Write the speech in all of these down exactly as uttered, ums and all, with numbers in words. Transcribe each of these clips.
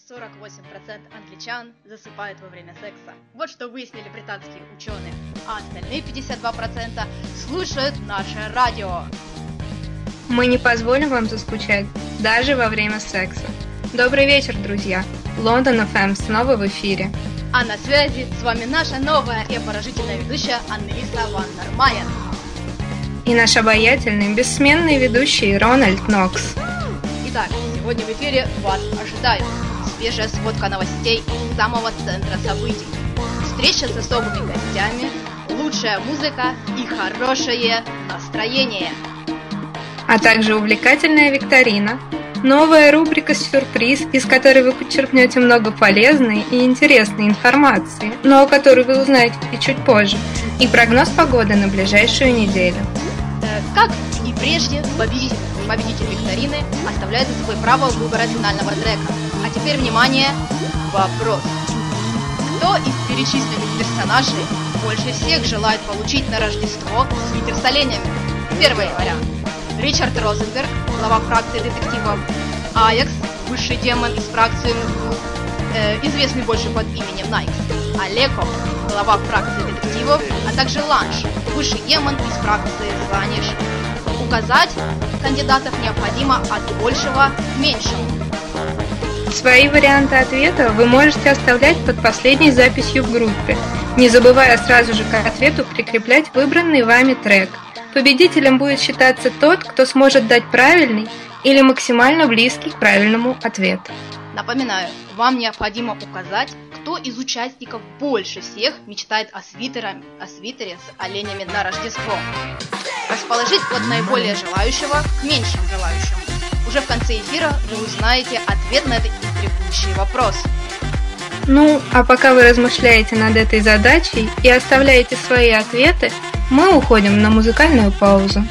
сорок восемь процентов англичан засыпают во время секса. Вот что выяснили британские ученые. А остальные пятьдесят два процента слушают наше радио. Мы не позволим вам заскучать даже во время секса. Добрый вечер, друзья. Лондон эф эм снова в эфире. А на связи с вами наша новая и обворожительная ведущая Аннелиса Ван дер Майен. И наш обаятельный, бессменный ведущий Рональд Нокс. Итак, сегодня в эфире вас ожидает свежая сводка новостей из самого центра событий, встреча с особыми гостями, лучшая музыка и хорошее настроение. А также увлекательная викторина, новая рубрика «Сюрприз», из которой вы подчеркнете много полезной и интересной информации, но о которой вы узнаете чуть позже, и прогноз погоды на ближайшую неделю. Э, как и прежде, победитель, победитель викторины оставляет за собой право выбора финального трека. А теперь, внимание, вопрос. Кто из перечисленных персонажей больше всех желает получить на Рождество свитер с оленями? Первый вариант. Ричард Розенберг, глава фракции детективов. Аякс, высший демон из фракции МСБУ, э, известный больше под именем Найкс. Олеко, глава фракции детективов, а также Ланж, высший демон из фракции Ваниш. Указать кандидатов необходимо от большего к меньшему. Свои варианты ответа вы можете оставлять под последней записью в группе, не забывая сразу же к ответу прикреплять выбранный вами трек. Победителем будет считаться тот, кто сможет дать правильный или максимально близкий к правильному ответу. Напоминаю, вам необходимо указать, кто из участников больше всех мечтает о свитере, о свитере с оленями на Рождество. Расположить от наиболее желающего к меньшему желающему. Уже в конце эфира вы узнаете ответ на этот интригующий вопрос. Ну, а пока вы размышляете над этой задачей и оставляете свои ответы, мы уходим на музыкальную паузу.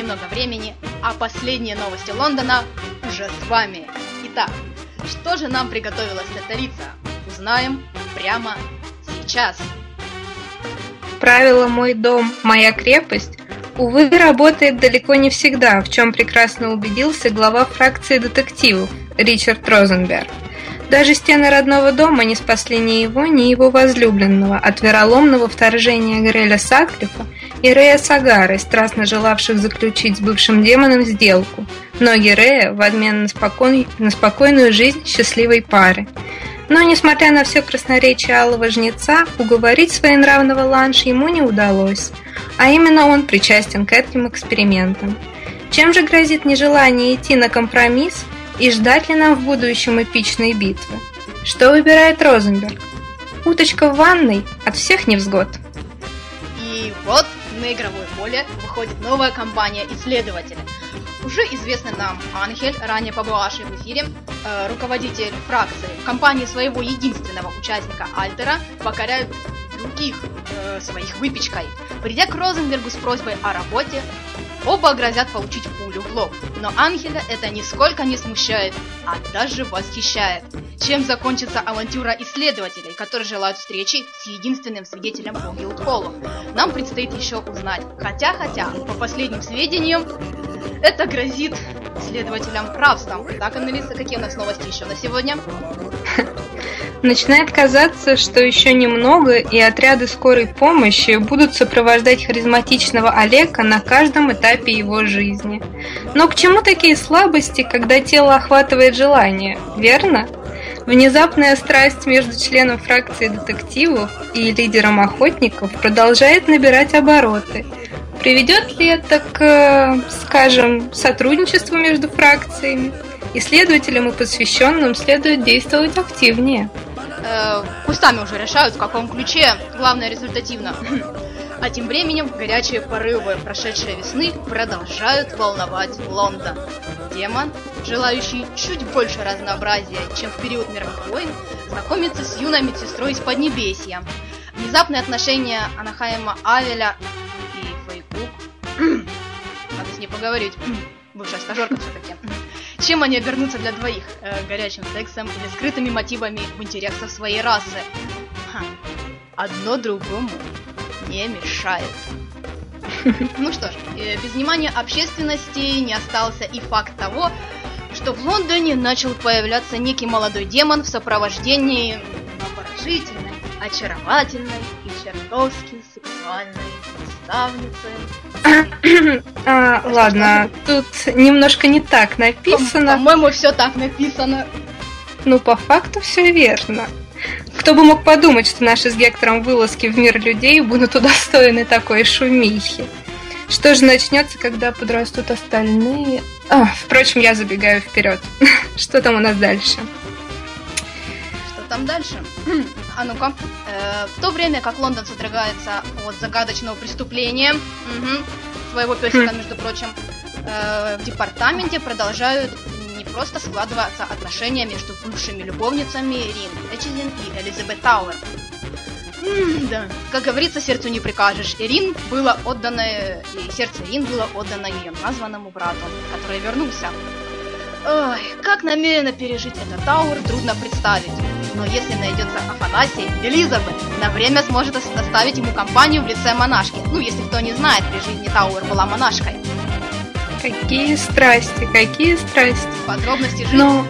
немного времени, а последние новости Лондона уже с вами. Итак, что же нам приготовила столица? Узнаем прямо сейчас. Правило «мой дом, моя крепость» увы, работает далеко не всегда, в чем прекрасно убедился глава фракции детективов Ричард Розенберг. Даже стены родного дома не спасли ни его, ни его возлюбленного от вероломного вторжения Греля Сатклифа и Рея Сагары, страстно желавших заключить с бывшим демоном сделку, ноги Рея в обмен на, спокой... на спокойную жизнь счастливой пары. Но, несмотря на все красноречие алого жнеца, уговорить своенравного Ланж ему не удалось, а именно он причастен к этим экспериментам. Чем же грозит нежелание идти на компромисс и ждать ли нам в будущем эпичной битвы? Что выбирает Розенберг? Уточка в ванной от всех невзгод. И вот на игровое поле выходит новая компания исследователей. Уже известный нам Анхель, ранее побывавший в эфире, э, руководитель фракции, в компании своего единственного участника Альтера покоряют других э, своих выпечкой. Придя к Розенбергу с просьбой о работе, оба грозят получить пулю в лоб. Но Анхеля это нисколько не смущает, а даже восхищает. Чем закончится авантюра исследователей, которые желают встречи с единственным свидетелем по Гилдхоллу, нам предстоит еще узнать. Хотя-хотя, по последним сведениям, это грозит следователям рабством. Так, Аннелиса, какие у нас новости еще на сегодня? Начинает казаться, что еще немного, и отряды скорой помощи будут сопровождать харизматичного Олега на каждом этапе его жизни. Но к чему такие слабости, когда тело охватывает желание, верно? Внезапная страсть между членом фракции детективов и лидером охотников продолжает набирать обороты. Приведет ли это к, скажем, сотрудничеству между фракциями? Исследователям и посвященным следует действовать активнее. Э, кустами уже решают, в каком ключе. Главное, результативно. А тем временем горячие порывы прошедшей весны продолжают волновать Лондон. Демон, желающий чуть больше разнообразия, чем в период мировых войн, знакомится с юной медсестрой из Поднебесья. Внезапные отношения Анахайма Авеля и Фейкук. Надо с ней поговорить. Бывшая стажерка все-таки. Чем они обернутся для двоих? Э, горячим сексом или скрытыми мотивами в интересах своей расы? Ха. Одно другому не мешает. Ну что ж, э, без внимания общественности не остался и факт того, что в Лондоне начал появляться некий молодой демон в сопровождении обворожительной, очаровательной и чертовски сексуальной наставницы. а, а ладно, что? Тут немножко не так написано. По-моему, все так написано. Ну, по факту все верно. Кто бы мог подумать, что наши с Гектором вылазки в мир людей будут удостоены такой шумихи. Что же начнется, когда подрастут остальные? А, впрочем, я забегаю вперед. Что там у нас дальше? Что там дальше? А ну-ка. Э, в то время как Лондон содрогается от загадочного преступления, угу, своего песика, между прочим, э, в департаменте продолжают не просто складываться отношения между бывшими любовницами Рин Эчезин и Элизабет Тауэр. М, да, как говорится, сердцу не прикажешь. Ирин было отдано, и сердце Ирин было отдано ее названному брату, который вернулся. Ой, как намеренно пережить этот Тауэр, трудно представить. Но если найдется Афанасий, Элизабет на время сможет оставить ему компанию в лице монашки. Ну, если кто не знает, при жизни Тауэр была монашкой. Какие страсти, какие страсти. Подробности жизни. Но...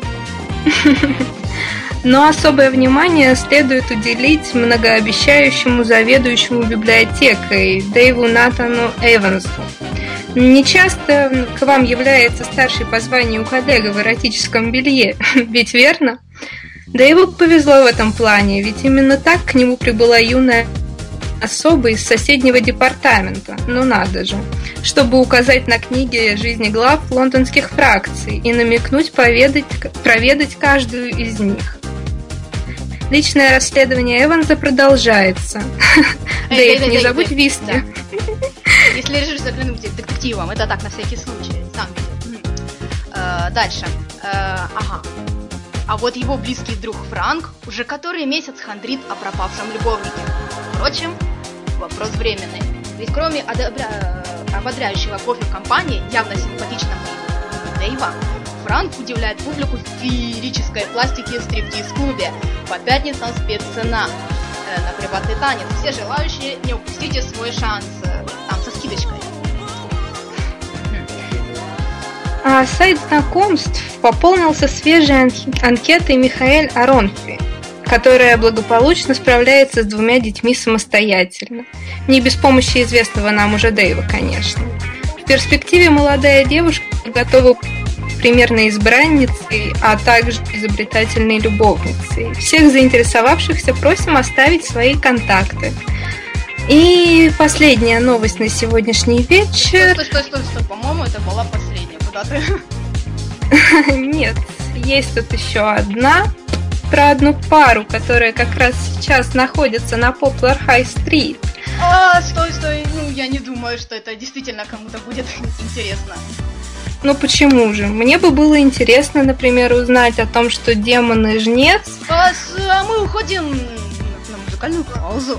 Но особое внимание следует уделить многообещающему заведующему библиотекой Дэйву Натану Эвансу. Нечасто к вам является старший по званию коллега в эротическом белье, ведь верно? Дэйву повезло в этом плане, ведь именно так к нему прибыла юная особа из соседнего департамента, ну надо же, чтобы указать на книги жизни глав лондонских фракций и намекнуть поведать, проведать каждую из них. Личное расследование Эванса продолжается. Дэйв, не забудь виски. Если решишь заглянуть детективом, это так, на всякий случай. Дальше. Ага. А вот его близкий друг Франк уже который месяц хандрит о пропавшем любовнике. Впрочем, вопрос временный. Ведь кроме одобря... ободряющего кофе компании, явно симпатичному Дэйва, Франк удивляет публику в феерической пластике в стриптиз-клубе. По пятницам спеццена э, на приватный танец. Все желающие, не упустите свой шанс. Э, там со скидочкой. А сайт знакомств пополнился свежей анкетой Михаэль Аронфи, которая благополучно справляется с двумя детьми самостоятельно. Не без помощи известного нам уже Дэйва, конечно. В перспективе молодая девушка готова примерной избранницей, а также изобретательной любовницей. Всех заинтересовавшихся просим оставить свои контакты. И последняя новость на сегодняшний вечер. Стой, стой, стой, стой, по-моему, это была последняя. Куда ты? Нет, есть тут еще одна. Про одну пару, которая как раз сейчас находится на Poplar High Street. А, стой, стой, ну я не думаю, что это действительно кому-то будет интересно. Ну почему же? Мне бы было интересно, например, узнать о том, что демон и жнец... А, с, а мы уходим на музыкальную паузу.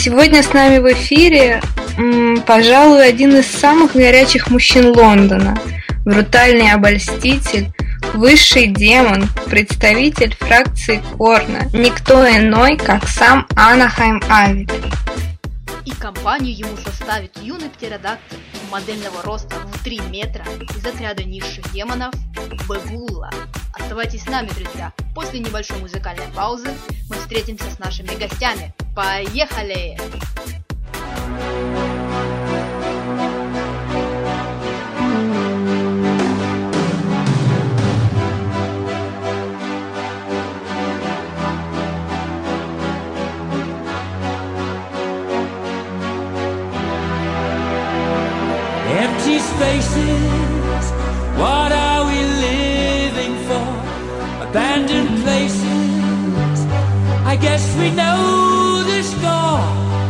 сегодня с нами в эфире, м, пожалуй, один из самых горячих мужчин Лондона, брутальный обольститель, высший демон, представитель фракции Корна, никто иной, как сам Анахайм Авель. И компанию ему составит юный птеродактиль модельного роста в три метра из отряда низших демонов Бегула. Оставайтесь с нами, друзья. После небольшой музыкальной паузы мы встретимся с нашими гостями. Поехали! Empty spaces, what are we living for? Abandoned places, I guess we know the score.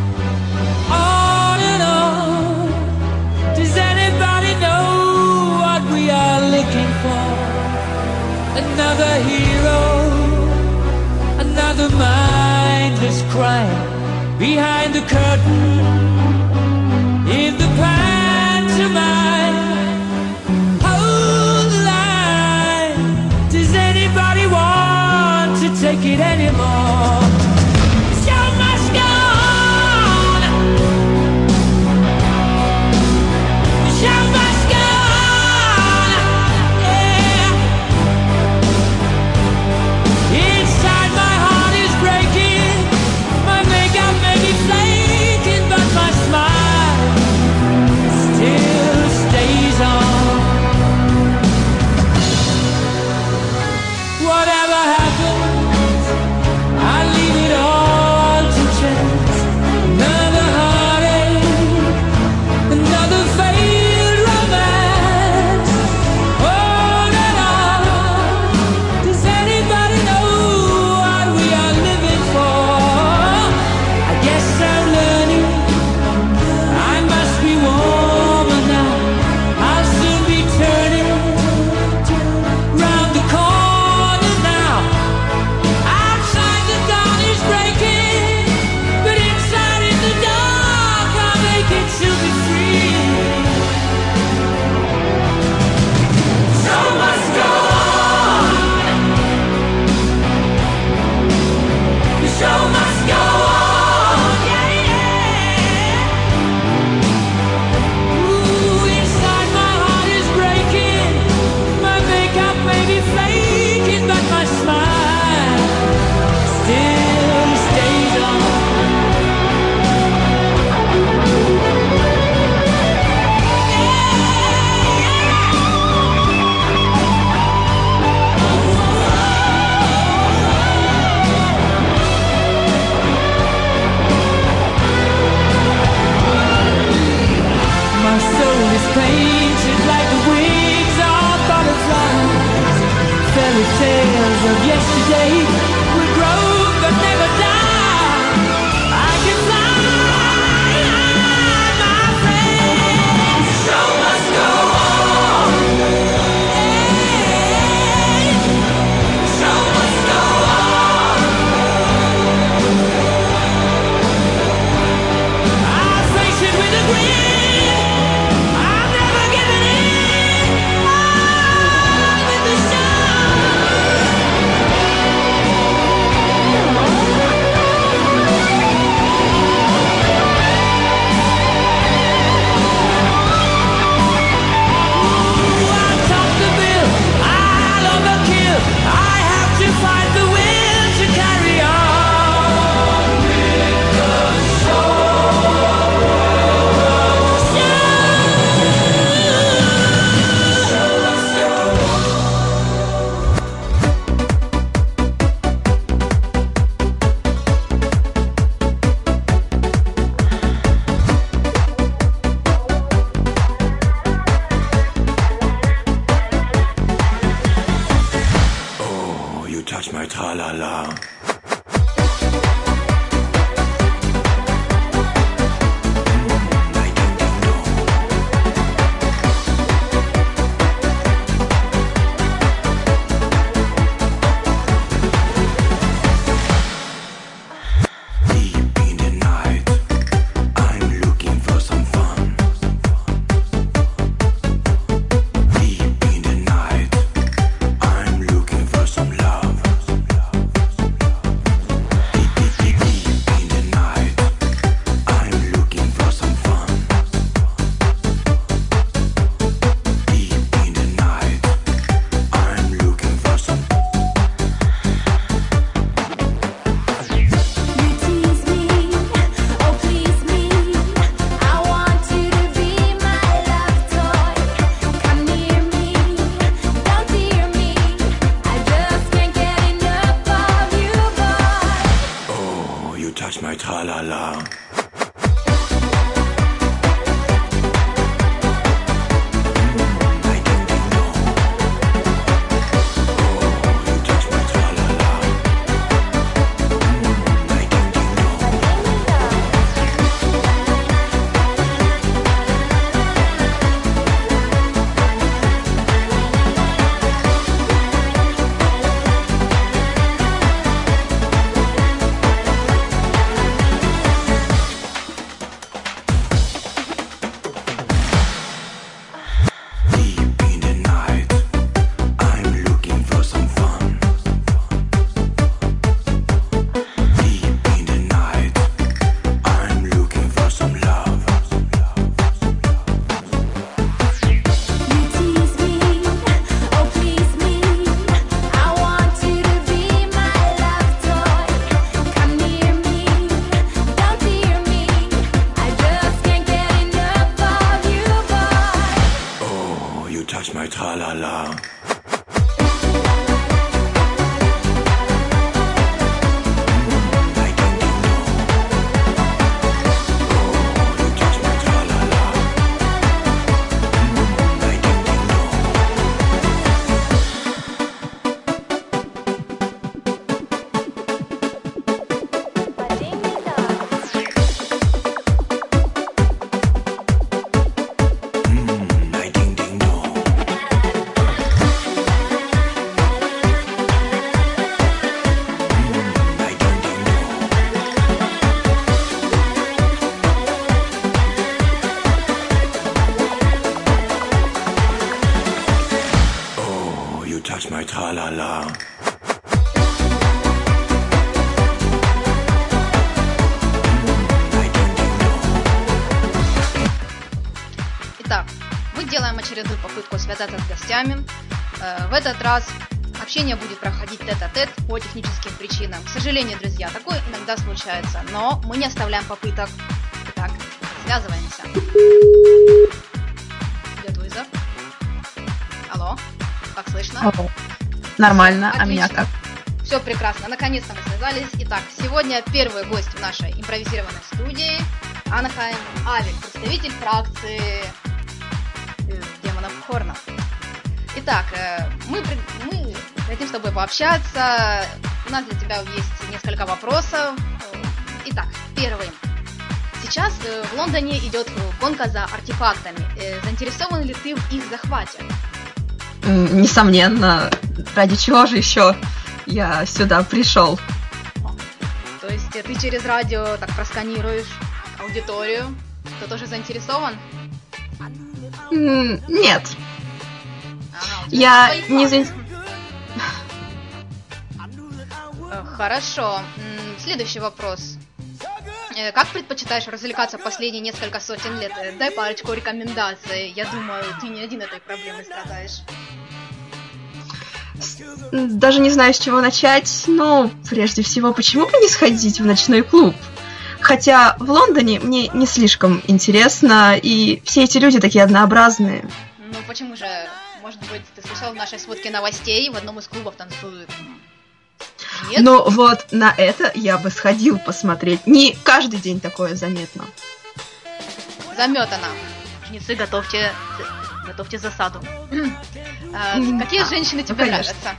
On and on, does anybody know what we are looking for? Another hero, another mindless crime behind the curtain, in the past. Hold the line. Does anybody want to take it anymore? The show must go on. The show must go on. Yeah. Inside my heart is breaking. My makeup may be flaking, but my smile you touch my tra-la-la. Touch my tra-la-la. Touch my tra-la-la. Итак, мы делаем очередную попытку связаться с гостями. Э, в этот раз общение будет проходить тет-а-тет по техническим причинам. К сожалению, друзья, такое иногда случается, но мы не оставляем попыток. Итак, связываемся. Идет вызов. Алло. Как слышно? О, нормально, Отлично. А меня как? Все прекрасно, наконец-то мы связались. Итак, сегодня первый гость в нашей импровизированной студии Анахайм Авель, представитель фракции э, демонов Хорна. Итак, э, мы, мы хотим с тобой пообщаться. У нас для тебя есть несколько вопросов. Итак, первый. Сейчас э, в Лондоне идет гонка за артефактами. Э, заинтересован ли ты в их захвате? Несомненно, ради чего же еще я сюда пришел? То есть ты через радио так просканируешь аудиторию? Кто тоже заинтересован? Нет. Ага, я свои не факты. заинтересован. Хорошо. Следующий вопрос. Как предпочитаешь развлекаться последние несколько сотен лет? Дай парочку рекомендаций. Я думаю, ты не один этой проблемой страдаешь. Даже не знаю, с чего начать, но прежде всего, почему бы не сходить в ночной клуб? Хотя в Лондоне мне не слишком интересно, и все эти люди такие однообразные. Ну почему же? Может быть, ты слышал в нашей сводке новостей, в одном из клубов танцуют? Нет? Ну вот на это я бы сходил посмотреть. Не каждый день такое заметно. Заметано. Жнецы, готовьте, готовьте засаду. А, какие а, женщины ну, тебе конечно. нравятся?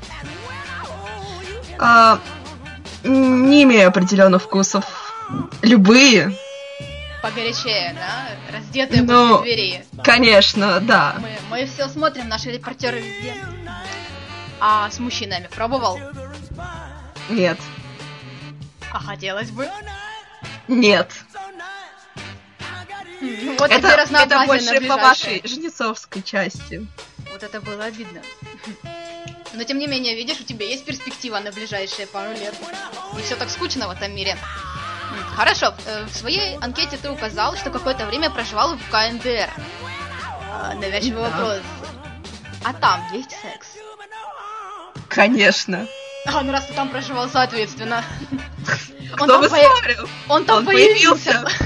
А, не имею определенных вкусов. Любые. Погорячее, да? Раздетые Ну, возле двери. Конечно, да. Мы, мы все смотрим, наши репортеры везде. А с мужчинами пробовал? Нет. А хотелось бы. Нет. Ну, вот это, тебе разнообразие это больше на по ближайшее. вашей жнецовской части. Вот это было обидно. Но тем не менее, видишь, у тебя есть перспектива на ближайшие пару лет. Не все так скучно в этом мире. Хорошо, в своей анкете ты указал, что какое-то время проживал в ка эн дэ эр. А, навязчивый Да. вопрос. А там есть секс? Конечно. А, ну раз ты там проживал, соответственно. Он Кто там, бы поя- спорил? он там Он появился. появился.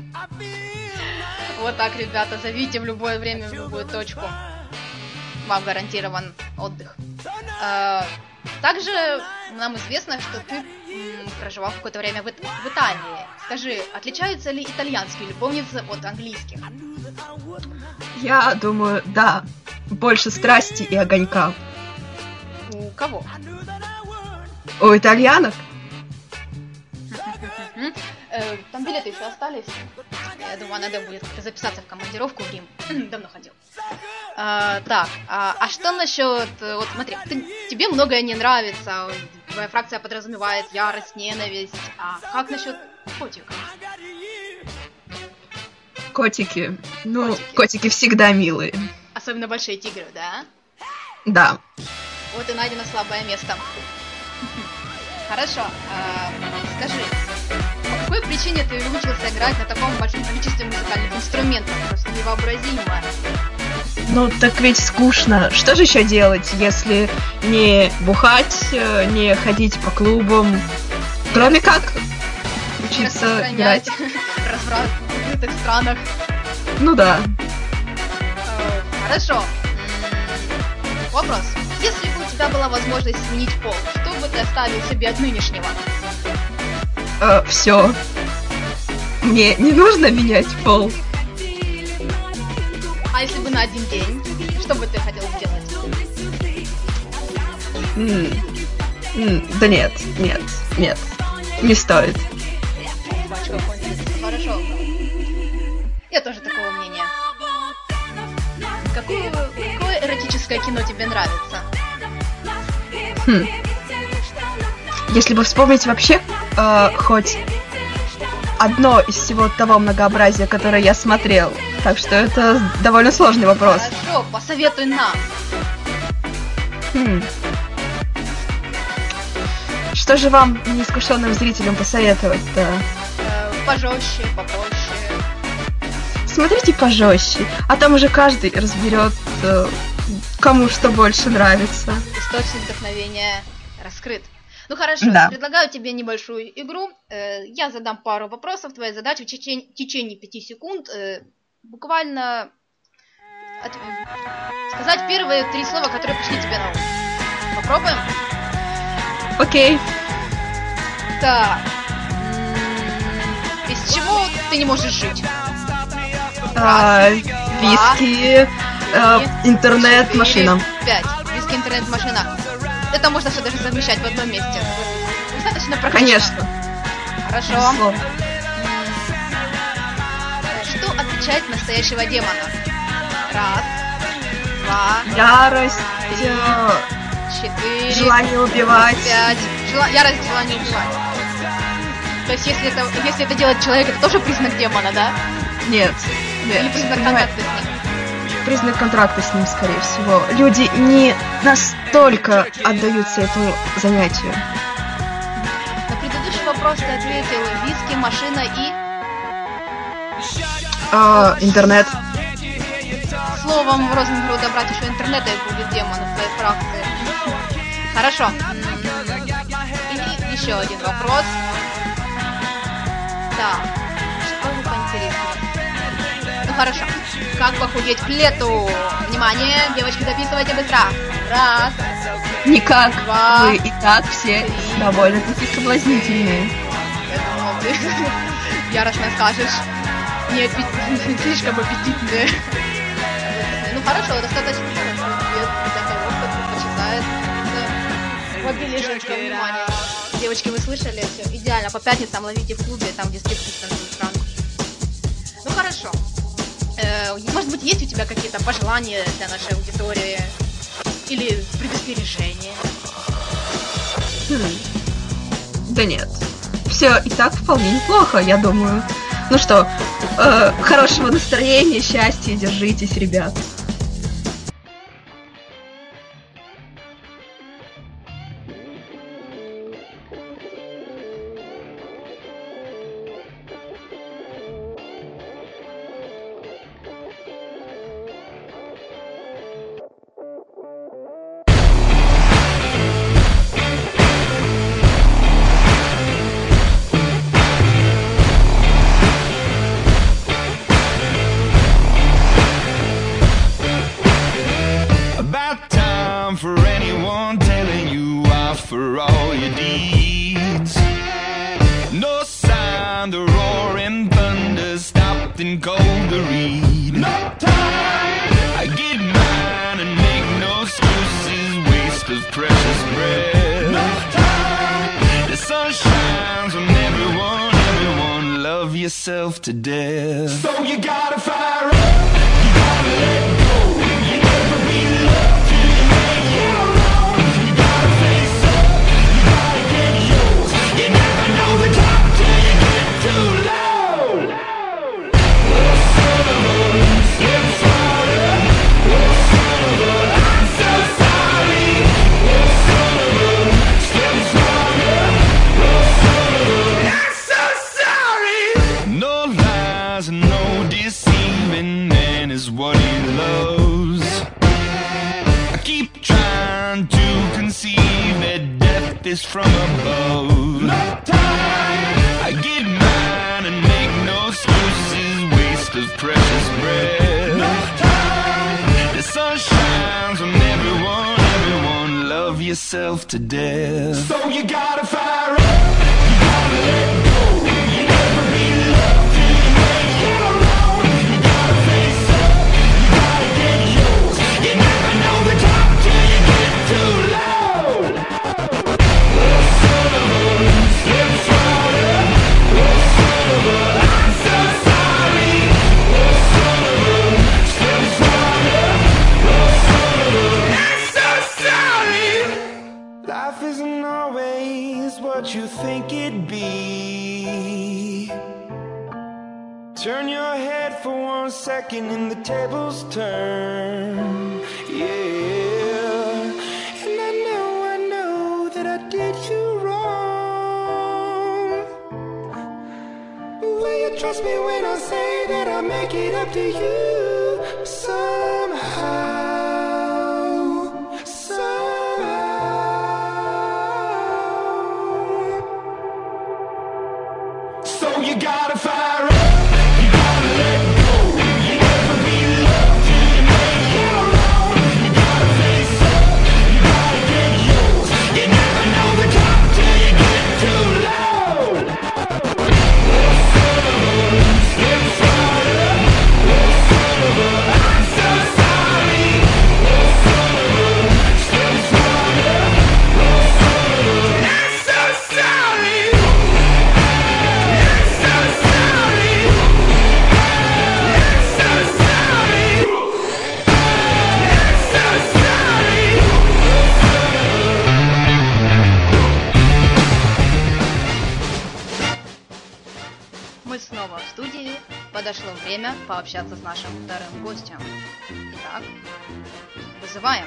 Вот так, ребята, зовите в любое время, в любую точку. Вам гарантирован отдых. А, также нам известно, что ты м, проживал какое-то время в, Ит- в Италии. Скажи, отличаются ли итальянские любовницы от английских? Я думаю, да. Больше страсти и огонька. У кого? У итальянок? Мгм. Э, Там билеты еще остались. Я думаю, надо будет как-то записаться в командировку в Рим. Давно ходил. А, так, а, а что насчет... э, Вот смотри, ты- тебе многое не нравится. Твоя фракция подразумевает ярость, ненависть. А как насчет котиков? Котики. Ну, Котики. котики всегда милые. Особенно большие тигры, да? Да. Вот и найдено слабое место. Хорошо. а, Скажи, по какой причине ты выучился играть на таком большом количестве музыкальных инструментов? Просто невообразимо. Ну, так ведь скучно. Что же еще делать, если не бухать, э, не ходить по клубам, кроме как учиться Распространять играть? разврат в закрытых странах. Ну да. Э, Хорошо. М, Вопрос. Если бы у тебя была возможность сменить пол, что бы ты оставил себе от нынешнего? Все. Мне не нужно менять пол. А если бы на один день, что бы ты хотел сделать? М, м, Да нет, нет, нет. Не стоит. Бачка, хорошо. Я тоже такого мнения. Какое, какое эротическое кино тебе нравится? Хм. Если бы вспомнить вообще э, хоть одно из всего того многообразия, которое я смотрел. Так что это довольно сложный вопрос. Хорошо, посоветуй нам. Хм. Что же вам, неискушенным зрителям, посоветовать-то? Э, пожестче, попроще. Смотрите пожестче, а там уже каждый разберет, э, кому что больше нравится. Источник вдохновения раскрыт. Ну хорошо, Да. предлагаю тебе небольшую игру. Э, Я задам пару вопросов. Твоя задача в течение, в течение пяти секунд э, буквально от- сказать первые три слова, которые пришли тебе на ум. Попробуем? Окей. Так. М, Без чего ты не можешь жить? А, виски, э, интернет, четыре, машина. Пять. Виски, интернет, машина. Это можно все даже совмещать в одном месте. Достаточно практично. Конечно. Хорошо. Безусловно. Что отличает настоящего демона? Раз, два, Ярость, э, четыре, желание убивать. пять. Жела- Ярость, желание убивать. То есть, если это, если это делает человек, это тоже признак демона, да? Нет. Или Нет. признак Понимаете, контакта с ним? признак контракта с ним, скорее всего. Люди не настолько отдаются этому занятию. На предыдущий вопрос ты ответил виски, машина и А, интернет. словом в розыгрыше добрать еще интернета и будет демон в твоей фракции. Хорошо. И еще один вопрос. Так, что бы поинтереснее? Ну хорошо. Как похудеть к лету? Внимание, девочки, записывайте быстро. Раз. Никак. Два, Вы и так все три. довольно-таки соблазнительные. Я думал, ты яростно скажешь. Не, аппетит- слишком аппетитные. Ну хорошо, достаточно хорошо ответ для того, кто предпочитает в обилии женского внимания. Девочки, вы слышали? Все идеально. По пятницам ловите в клубе, там, где стриптиз танцует Франк. Ну хорошо. Э, может быть, есть у тебя какие-то пожелания для нашей аудитории? Или предостережения? Хм. Да нет. Все и так вполне неплохо, я думаю. Ну что, э, хорошего настроения, счастья, держитесь, ребят. time the roaring thunder stopped in cold to read. No time. I get mine and make no excuses, waste of precious breath. No time. The sun shines on everyone, everyone, love yourself to death. So you gotta fire up, you gotta let go, you never be loved till you make your own. You gotta face up, you gotta get yours, you never know the top till you get too low. Oh son of a, slip smarter. Oh son of a, I'm so sorry. Oh son of a, slip smarter. Oh son of a, I'm so sorry. No lies and no deceiving, man is what he loves. I keep trying to conceive that death is from above. No time. I get mine and make no excuses, waste of precious breath. No time. The sun shines on everyone, everyone, love yourself to death. So you gotta fire up, you gotta let go, you never be loved till you make your own. You gotta face up, you gotta get yours, you never know the top till you get too low. Oh son of a, slip smarter. Oh son of a, I'm so sorry. Oh son of a, slip smarter. Oh son of a, I'm so sorry. Life isn't always what you think it'd be. Turn your head for one second and the tables turn. Yeah. And I know, I know that I did you wrong. Will you trust me when I say that I'll make it up to you somehow? So you gotta fire up, you gotta let go, you never be loved till you make your own. You gotta face up, you gotta get yours, you never know the top till you get too low. Oh son of a, slip smarter. Oh son of a, I'm so sorry. Oh son of a, slip smarter. Oh son of a, I'm so sorry. Мы снова в студии. Подошло время пообщаться с нашим вторым гостем. Итак, вызываем.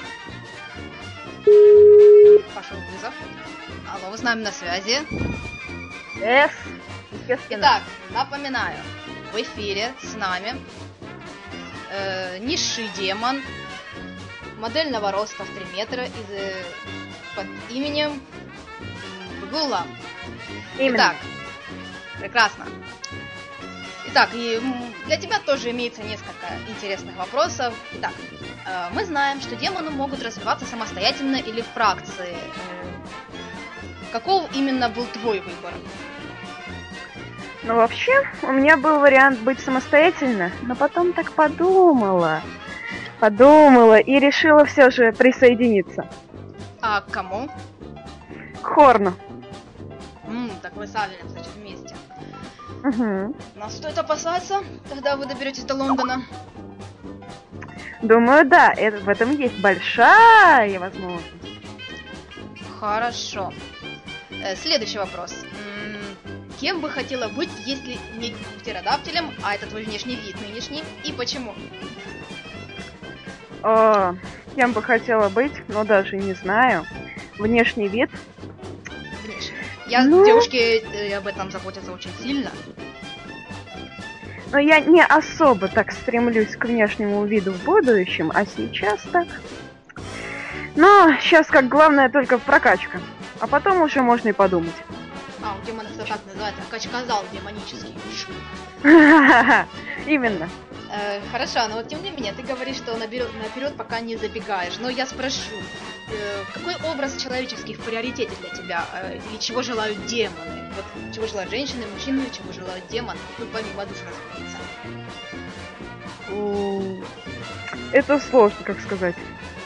Пошел вызов. Алло, вы с нами на связи? Эс, естественно. Итак, напоминаю, в эфире с нами э, низший демон модельного роста в три метра из, э, под именем Гула. Именно. Итак, прекрасно. Итак, и м, для тебя тоже имеется несколько интересных вопросов. Итак, э, мы знаем, что демоны могут развиваться самостоятельно или в фракции. Э, каков именно был твой выбор? Ну, вообще, у меня был вариант быть самостоятельно, но потом так подумала. Подумала и решила все же присоединиться. А к кому? К Хорну. М, так вы с Авелем, значит, вместе. Угу. Нас стоит опасаться, когда вы доберетесь до Лондона? Думаю, да, это, в этом есть большая возможность. Хорошо. Э, следующий вопрос. М, Кем бы хотела быть, если не птеродактилем, а это твой внешний вид нынешний, и почему? О, кем бы хотела быть, но даже не знаю. Внешний вид. Внешний. Я Ну? девушки э, об этом заботятся очень сильно. Но я не особо так стремлюсь к внешнему виду в будущем, а сейчас так. Но сейчас как главное только прокачка. А потом уже можно и подумать. А, у демонов это так называется, качказал демонический. Именно. Э, хорошо, но вот тем не менее, ты говоришь, что наперед, наперед пока не забегаешь. Но я спрошу, э, какой образ человеческий в приоритете для тебя? Э, или чего желают демоны? Вот чего желают женщины, мужчины, чего желают демоны? Ну, помимо душ, разумеется. У, Это сложно, как сказать.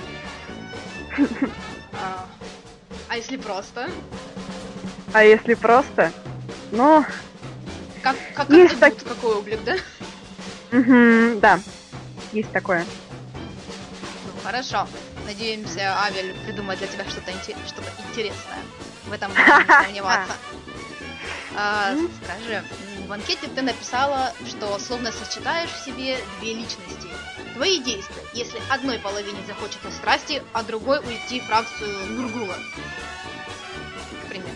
А, а если просто? А если просто? Ну, Как, как, как Есть это так- будет, какой облик, да? мгм, да, есть такое. Ну, хорошо. Надеемся, Авель придумает для тебя что-то, инте- что-то интересное. В этом можно не сомневаться. А, скажи, м, в анкете ты написала, что словно сочетаешь в себе две личности. Твои действия, если одной половине захочется страсти, а другой уйти в фракцию Нургула. К примеру.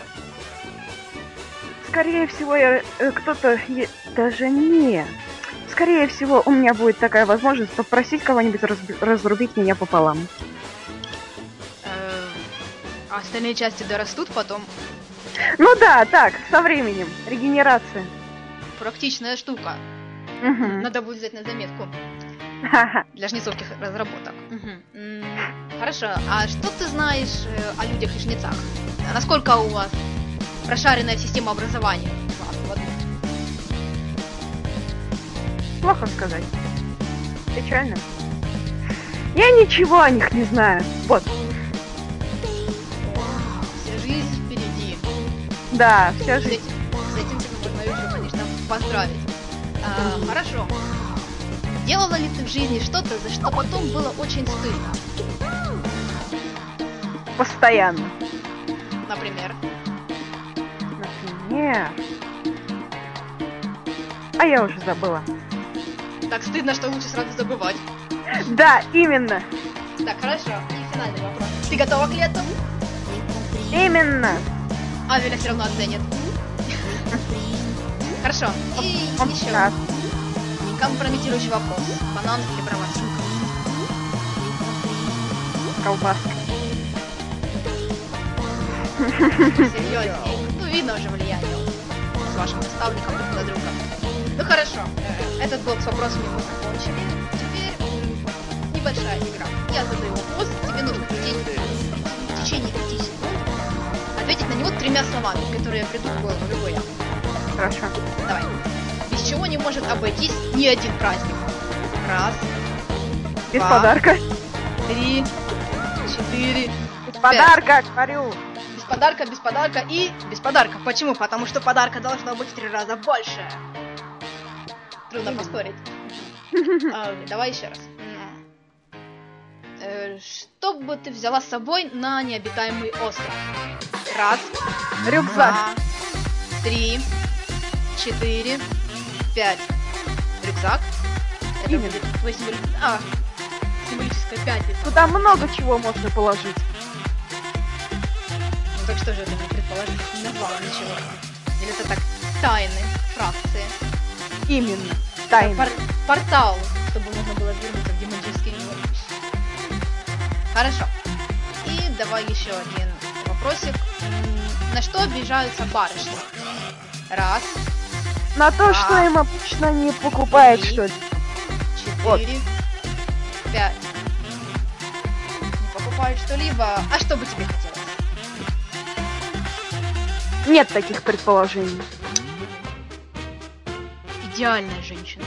Скорее всего, я э, кто-то е- даже не. Скорее всего, у меня будет такая возможность попросить кого-нибудь разби- разрубить меня пополам. Э, А остальные части дорастут потом. Ну да, так, со временем. Регенерация. Практичная штука. Мгм. Надо будет взять на заметку. Ха-ха. Для жнецовских разработок. Мгм. М, Хорошо, а что ты знаешь э, о людях и жнецах? А насколько у вас прошаренная система образования? у вас в аду? Плохо сказать. Печально. Я ничего о них не знаю. Вот. Вся жизнь впереди. Да, вся С жизнь. этим, с этим тебя можно еще, конечно, поздравить. А, хорошо. Делала ли ты в жизни что-то, за что потом было очень стыдно? Постоянно. Например? Например. А я уже забыла. Так стыдно, что лучше сразу забывать. Да, именно. Так, хорошо. И финальный вопрос. Ты готова к лету? Именно. Авеля все равно оценит. Хорошо. И Он еще прав. компрометирующий вопрос. Банан или броварский? Колбаска. Серьезно. Ну, видно уже влияние с вашим наставником друг на друга. Ну хорошо. Э, Этот блок с вопросами мы закончили. Теперь м, небольшая игра. Я задаю вопрос. Тебе нужно в течение, в течение пяти секунд ответить на него тремя словами, которые придут в голову любой. Хорошо. Давай. Без чего не может обойтись ни один праздник. Раз, Без Два. подарка. три, четыре. Без подарка, говорю. Без подарка, без подарка и без подарка. Почему? Потому что подарка должно быть в три раза больше. Трудно поспорить. А, давай еще раз. М. Э, Что бы ты взяла с собой на необитаемый остров? Раз, Рюкзак. два, три, четыре, пять. Рюкзак. Это Именно. будет твой символи... А, символическая пятница. Туда много чего можно положить. Ну так что же это не предположить? Не назвала ничего. Или это так тайны фракции? Именно. Это Тайна. пор- портал, чтобы можно было вернуться в демонический мир. Хорошо. И давай еще один вопросик. М, На что обижаются барышни? Раз, На то, А. что им обычно не покупают, Три. что ли. четыре, пять. Не покупают что-либо. А что бы тебе хотелось? Нет таких предположений. Идеальная женщина.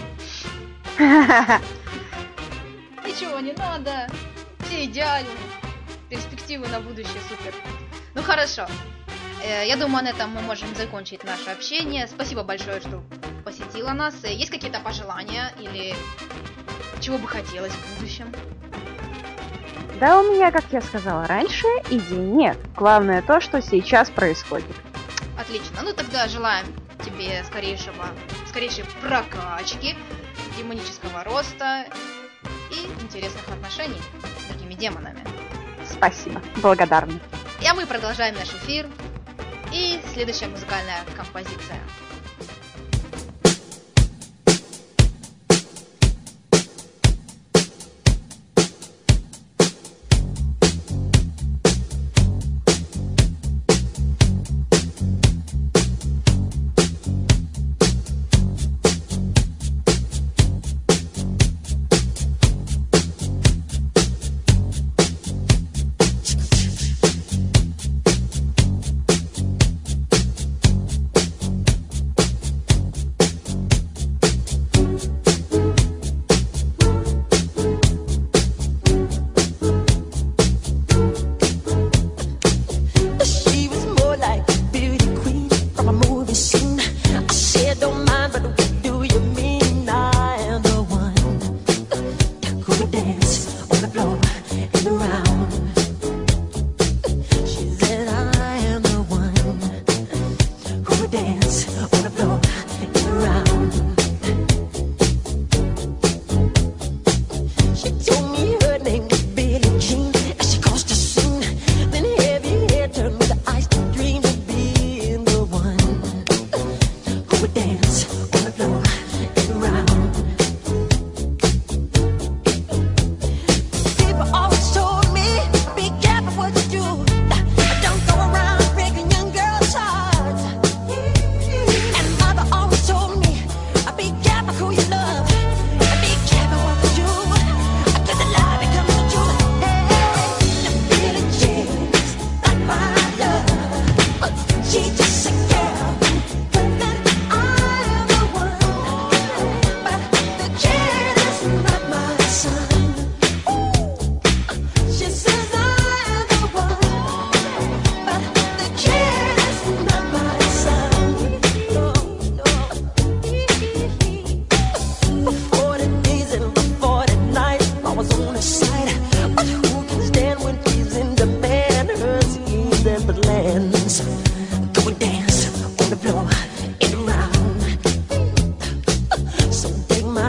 Ничего не надо. Все идеальны. Перспективы на будущее супер. Ну хорошо. Э, Я думаю, на этом мы можем закончить наше общение. Спасибо большое, что посетила нас. Э, Есть какие-то пожелания или чего бы хотелось в будущем? Да, у меня, как я сказала раньше, идей нет. Главное то, что сейчас происходит. Отлично. Ну тогда желаем тебе скорейшего, скорейшей прокачки, демонического роста и интересных отношений с другими демонами. Спасибо. Благодарна. И а мы продолжаем наш эфир. И следующая музыкальная композиция.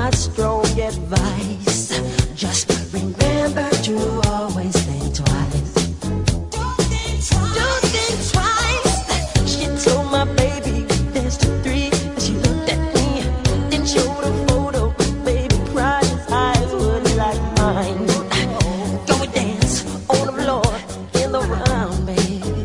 my strong advice. Just remember to always think twice. Don't think twice. She told my baby there's two, three. And she looked at me, then showed a photo. Baby cried, his eyes were like mine. Go and dance on the floor in the round, baby.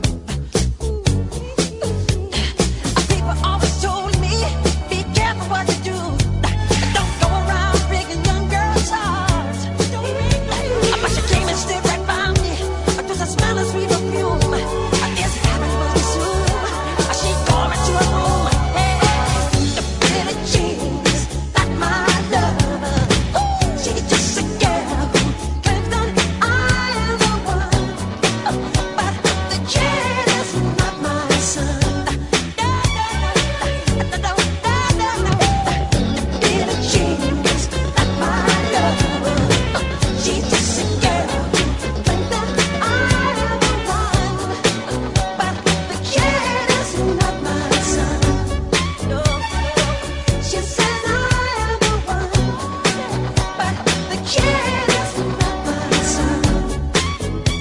People always told me, be careful what you do. Don't go around breaking young girls' hearts. But she came and stood right by me. Just a smell of sweet perfume. This happened must be soon. She called me to her room. Hey, the Billie Jean's not my love. She's just a girl who claims that I am the one. But the kid is not my son. The Billie Jean's not my love. She's just a girl who claims that I am the one. But the kid is not my son. No, she says I am the one. But the kid is not my son.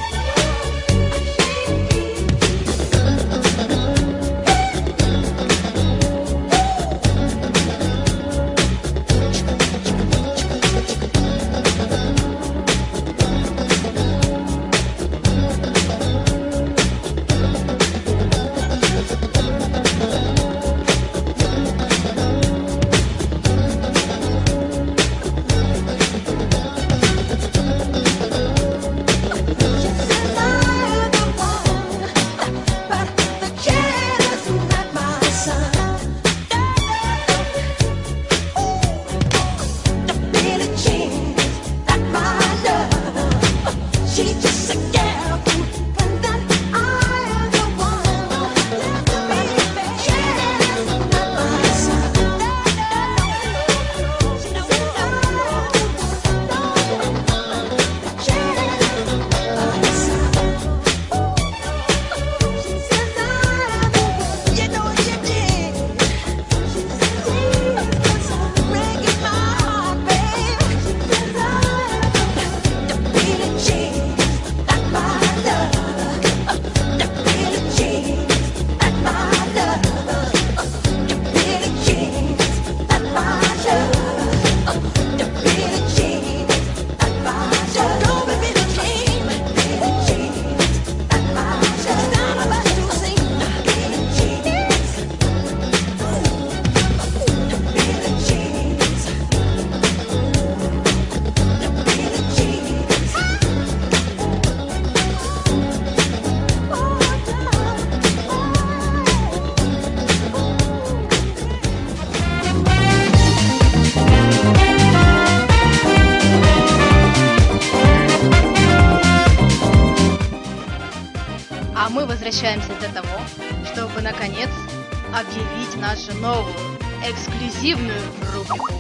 А мы возвращаемся для того, чтобы наконец объявить нашу новую эксклюзивную рубрику.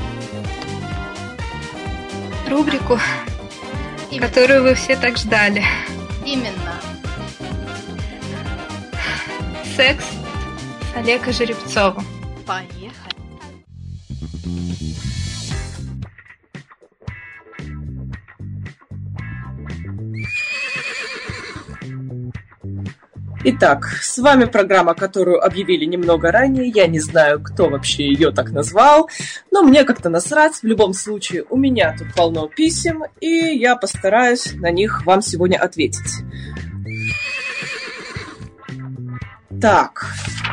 Рубрику, Именно. которую вы все так ждали. Именно. Секс с Олегом Жеребцовым. Поехали. Итак, с вами программа, которую объявили немного ранее. Я не знаю, кто вообще ее так назвал, но мне как-то насрать. В любом случае, у меня тут полно писем, и я постараюсь на них вам сегодня ответить. Так.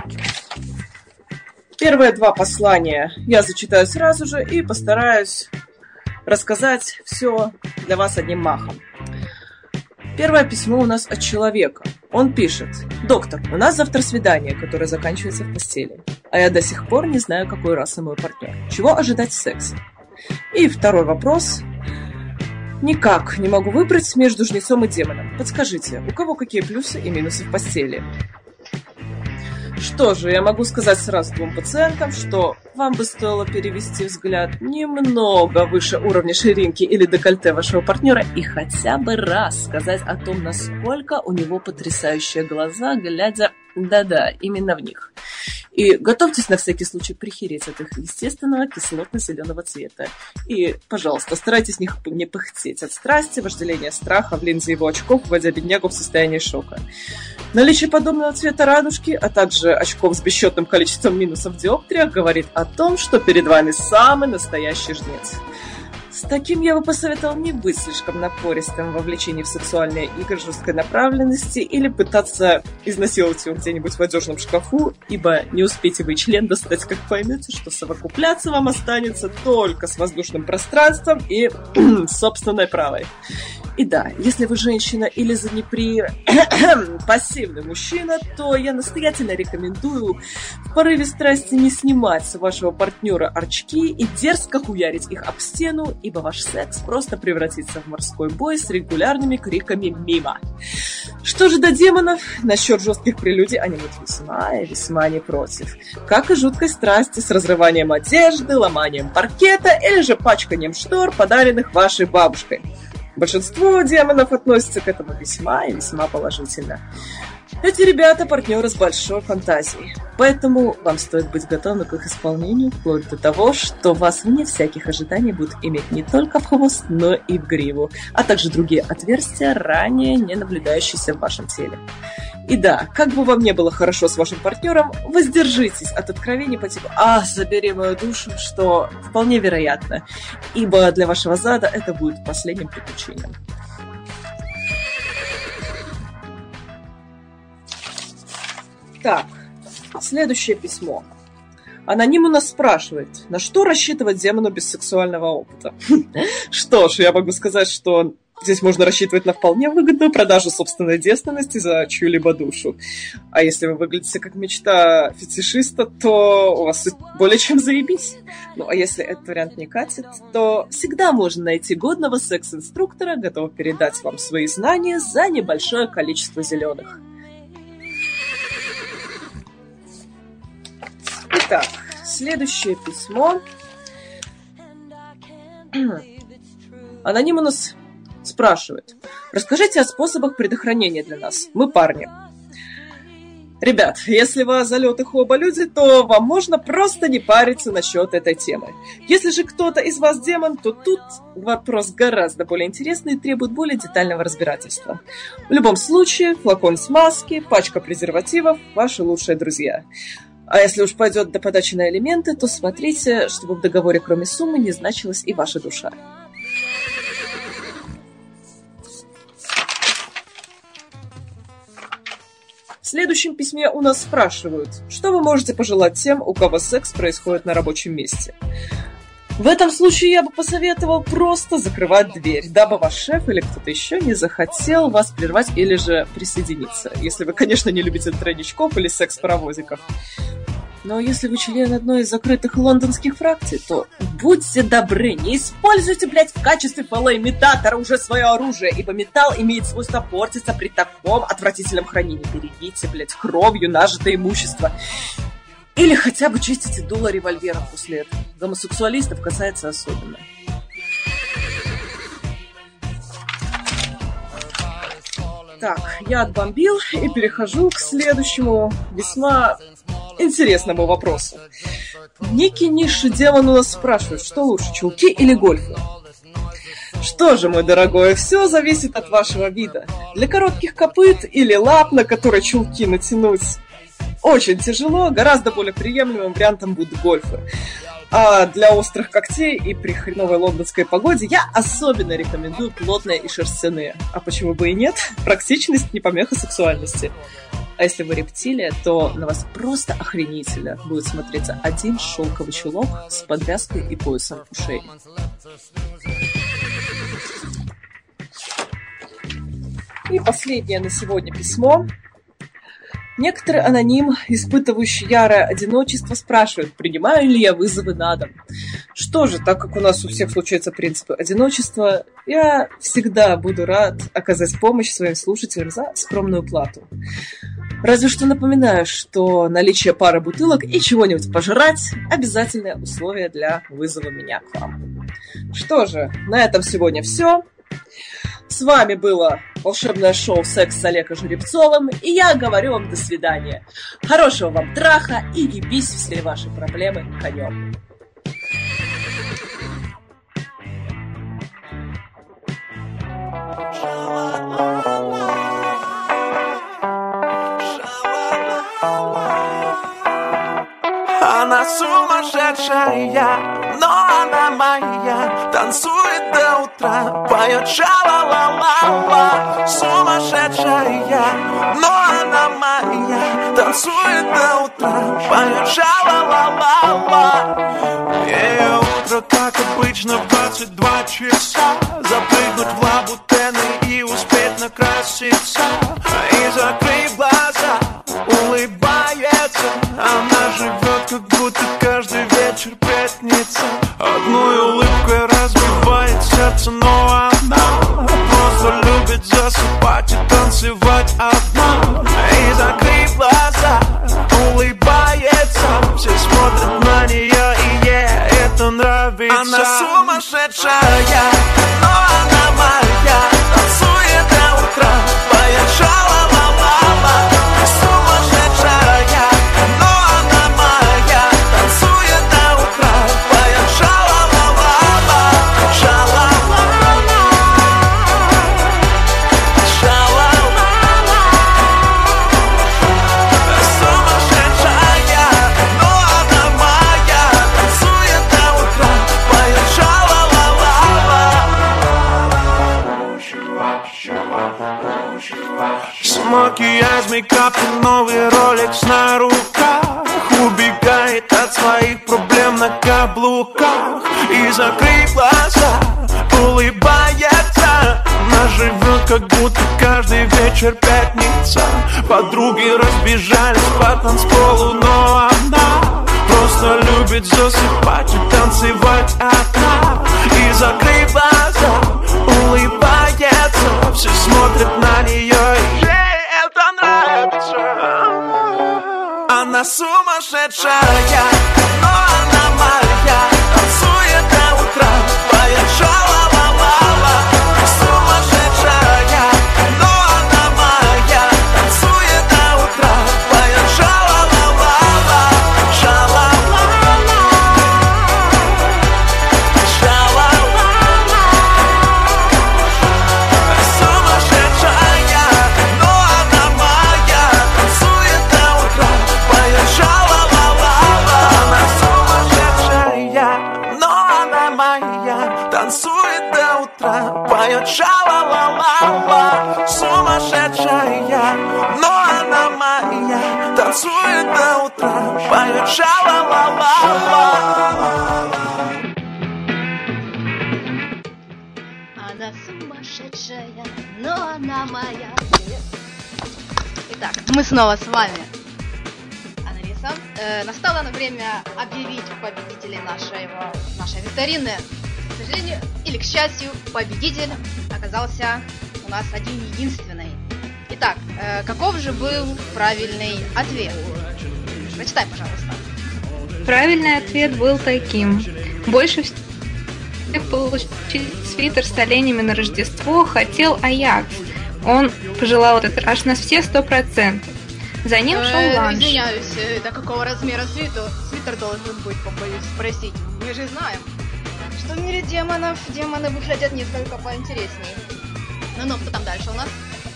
Первые два послания я зачитаю сразу же и постараюсь рассказать все для вас одним махом. Первое письмо у нас от человека. Он пишет: «Доктор, у нас завтра свидание, которое заканчивается в постели. А я до сих пор не знаю, какой расы мой партнер. Чего ожидать в сексе?» И второй вопрос. «Никак не могу выбрать между жнецом и демоном. Подскажите, у кого какие плюсы и минусы в постели?» Что же, я могу сказать сразу двум пациентам, что вам бы стоило перевести взгляд немного выше уровня ширинки или декольте вашего партнера и хотя бы раз сказать о том, насколько у него потрясающие глаза, глядя, да-да, именно в них. И готовьтесь на всякий случай прихереть от их естественного кислотно-зеленого цвета. И, пожалуйста, старайтесь не, не пыхтеть от страсти, вожделения, страха в линзе его очков, вводя беднягу в состояние шока. Наличие подобного цвета радужки, а также очков с бесчетным количеством минусов в диоптриях говорит о том, что перед вами самый настоящий жнец. С таким я бы посоветовал не быть слишком напористым в вовлечении в сексуальные игры жесткой направленности или пытаться изнасиловать его где-нибудь в одежном шкафу, ибо не успеете вы член достать, как поймете, что совокупляться вам останется только с воздушным пространством и собственной правой. И да, если вы женщина или занепри... пассивный мужчина, то я настоятельно рекомендую в порыве страсти не снимать с вашего партнера очки и дерзко хуярить их об стену, ибо ваш секс просто превратится в морской бой с регулярными криками «мимо». Что же до демонов? Насчет жестких прелюдий они будут весьма и весьма не против. Как и жуткой страсти с разрыванием одежды, ломанием паркета или же пачканием штор, подаренных вашей бабушкой. Большинство демонов относятся к этому весьма и весьма положительно. Эти ребята партнеры с большой фантазией, поэтому вам стоит быть готовым к их исполнению, вплоть до того, что вас вне всяких ожиданий будут иметь не только в хвост, но и в гриву, а также другие отверстия, ранее не наблюдающиеся в вашем теле. И да, как бы вам не было хорошо с вашим партнером, воздержитесь от откровений по типу «А, забери мою душу», что вполне вероятно, ибо для вашего зада это будет последним приключением. Так, следующее письмо. Аноним у нас спрашивает, на что рассчитывать демону без сексуального опыта? Что ж, я могу сказать, что здесь можно рассчитывать на вполне выгодную продажу собственной девственности за чью-либо душу. А если вы выглядите как мечта фетишиста, то у вас более чем заебись. Ну, а если этот вариант не катит, то всегда можно найти годного секс-инструктора, готового передать вам свои знания за небольшое количество зеленых. Итак, следующее письмо. Аноним у нас спрашивает. Расскажите о способах предохранения для нас. Мы парни. Ребят, если вас залеты оба люди, то вам можно просто не париться насчет этой темы. Если же кто-то из вас демон, то тут вопрос гораздо более интересный и требует более детального разбирательства. В любом случае, флакон смазки, пачка презервативов – ваши лучшие друзья. А если уж пойдет до подачи на элементы, то смотрите, чтобы в договоре кроме суммы не значилась и ваша душа. В следующем письме у нас спрашивают, что вы можете пожелать тем, у кого секс происходит на рабочем месте. В этом случае я бы посоветовал просто закрывать дверь, дабы ваш шеф или кто-то еще не захотел вас прервать или же присоединиться, если вы, конечно, не любите тройничков или секс-паровозиков. Но если вы член одной из закрытых лондонских фракций, то будьте добры, не используйте, блядь, в качестве фалоимитатора уже свое оружие, ибо металл имеет свойство портиться при таком отвратительном хранении. Берегите, блядь, кровью нажитое имущество. Или хотя бы чистите дуло револьвером после этого. Гомосексуалистов касается особенно. Так, я отбомбил и перехожу к следующему весьма интересному вопросу. Некий низший демон у нас спрашивает, что лучше, чулки или гольфы? Что же, мой дорогой, все зависит от вашего вида. Для коротких копыт или лап, на которые чулки натянуть очень тяжело, гораздо более приемлемым вариантом будут гольфы. А для острых когтей и при хреновой лондонской погоде я особенно рекомендую плотные и шерстяные. А почему бы и нет? Практичность не помеха сексуальности. А если вы рептилия, то на вас просто охренительно будет смотреться один шелковый чулок с подвязкой и поясом ушей. И последнее на сегодня письмо. Некоторый аноним, испытывающий ярое одиночество, спрашивает, принимаю ли я вызовы на дом. Что же, так как у нас у всех случается принцип одиночества, я всегда буду рад оказать помощь своим слушателям за скромную плату. Разве что напоминаю, что наличие пары бутылок и чего-нибудь пожрать – обязательное условие для вызова меня к вам. Что же, на этом сегодня все. С вами было волшебное шоу «Секс с Олегом Жеребцовым», и я говорю вам до свидания. Хорошего вам траха и ебись все ваши проблемы конем. Она сумасшедшая, но она моя. Танцует до утра, поет ша-ла-ла-ла-ла. Сумасшедшая, но она моя. Танцует до утра, поет ша-ла-ла-ла-ла. Ее утро, как обычно, в двадцать два часа. Запрыгнуть в лабутены и успеть накраситься. И закрыв глаза, улыбается. Она живет, как будто каждый вечер пятница. Одной улыбкой разбивает сердце, но она просто любит засыпать и танцевать одна. И закрыв глаза, улыбается. Все смотрят на нее, и ей это нравится. Она сумасшедшая, но она моя. Танцует до утра, поет ша-ла-ла-ла-ла. Сумасшедшая, но она моя. Танцует до утра, поет ша-ла-ла-ла-ла. Ша-ла-ла-ла. Ша-ла-ла-ла. Сумасшедшая, но она моя. Танцует до утра, поет ша-ла-ла-ла-ла. Макияж, мейкап и новый ролекс на руках. Убегает от своих проблем на каблуках. И закрыв глаза, улыбается. Она живет, как будто каждый вечер пятница. Подруги разбежались по танцполу, но она просто любит засыпать и танцевать одна. И закрыв глаза, улыбается. Все смотрят на нее, и ей это нравится. Она сумасшедшая, но она моя. Танцует до утра, поет ша-ла-ла-ла-ла. Сумасшедшая, но она моя. Танцует до утра, поет ша-ла-ла-ла-ла. Ша-ла-ла-ла. Ша-ла-ла-ла. Сумасшедшая, но она моя. Танцует до утра, поет ша-ла-ла-ла-ла. Она сумасшедшая, но она моя. Танцует до утра, поет ша-ла-ла-ла-ла. Сумасшедшая, но она моя. Танцует до утра, поет ша-ла-ла-ла-ла. Она сумасшедшая, но она моя. Итак, мы снова с вами. Анна-Лиса. Э, настало время объявить победителей нашего, нашей викторины. К сожалению, или к счастью, победитель оказался у нас один единственный. Итак, э, каков же был правильный ответ? Прочитай, пожалуйста. Правильный ответ был таким. Больше всех получить свитер с оленями на Рождество хотел Аякс. Он пожелал этот аж на все сто процентов. За ним шел Э, ланч. Извиняюсь, это какого размера свитер? Свитер должен быть, побоюсь спросить. Мы же знаем, что в мире демонов демоны выглядят несколько поинтереснее. Ну-ну, кто там дальше у нас?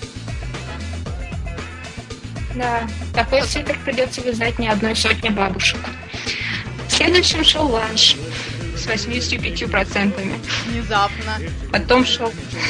Да, такой свитер придется вязать не одной сотни бабушек. Следующим шел ланч с восемьдесят пять процентами. Внезапно. Потом шел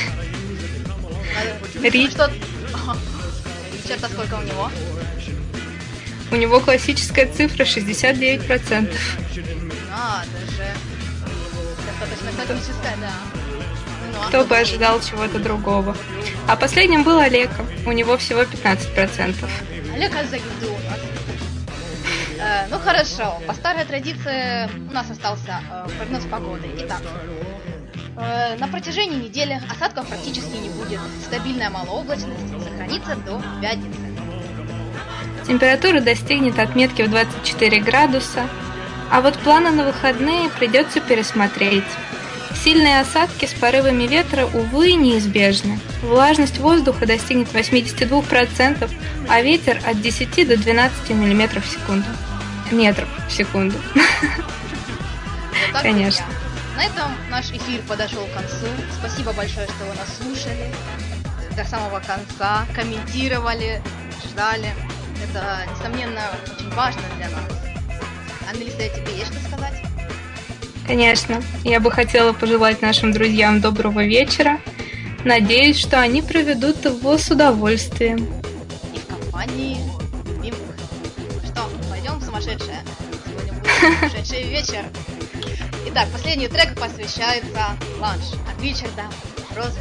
Ри- Что? Ага. Ричарда сколько у него? У него классическая цифра шестьдесят девять процентов. Надо же. Достаточно классическая, да. Ну, а Кто бы ожидал чего-то другого. А последним был Олега. У него всего пятнадцать процентов. Олег заведу у нас. Э, ну хорошо, по старой традиции у нас остался э, прогноз погоды. Итак, э, на протяжении недели осадков практически не будет. Стабильная малооблачность сохранится до пятницы. Температура достигнет отметки в двадцать четыре градуса. А вот планы на выходные придется пересмотреть. Сильные осадки с порывами ветра, увы, неизбежны. Влажность воздуха достигнет восемьдесят два процента, а ветер от десяти до двенадцати миллиметров в секунду. Метров в секунду. Вот так, Конечно. друзья. На этом наш эфир подошел к концу. Спасибо большое, что вы нас слушали до самого конца, комментировали, ждали. Это, несомненно, очень важно для нас. Аннелиса, тебе есть что сказать? Конечно. Я бы хотела пожелать нашим друзьям доброго вечера. Надеюсь, что они проведут его с удовольствием. И в компании любимых. Ну что, пойдем в сумасшедшее. Сегодня будет сумасшедший вечер. Итак, последний трек посвящается Ланж от Ричарда Роза.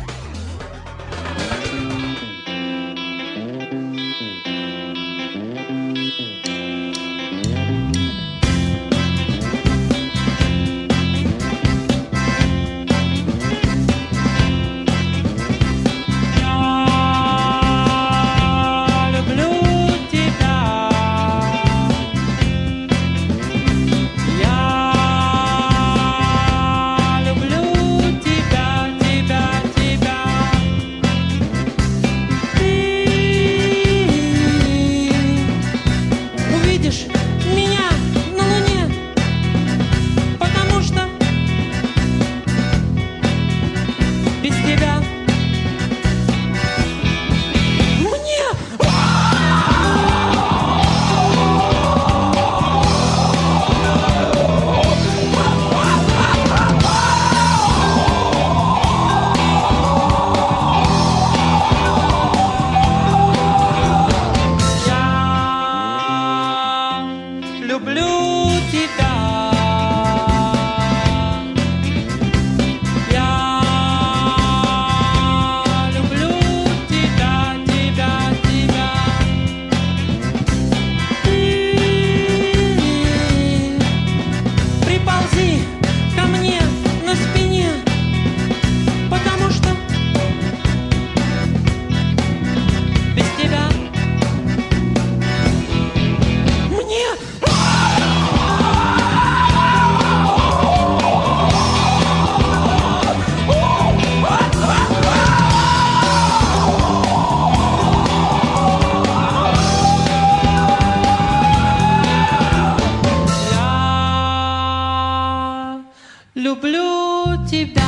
Люблю тебя.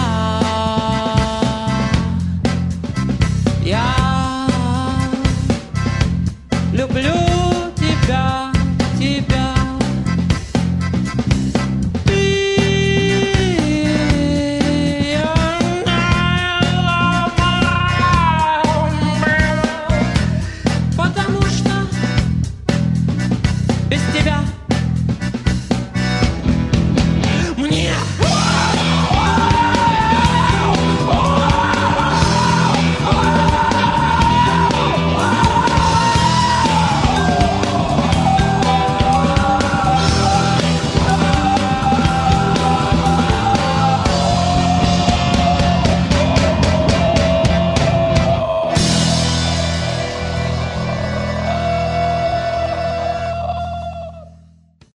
Я люблю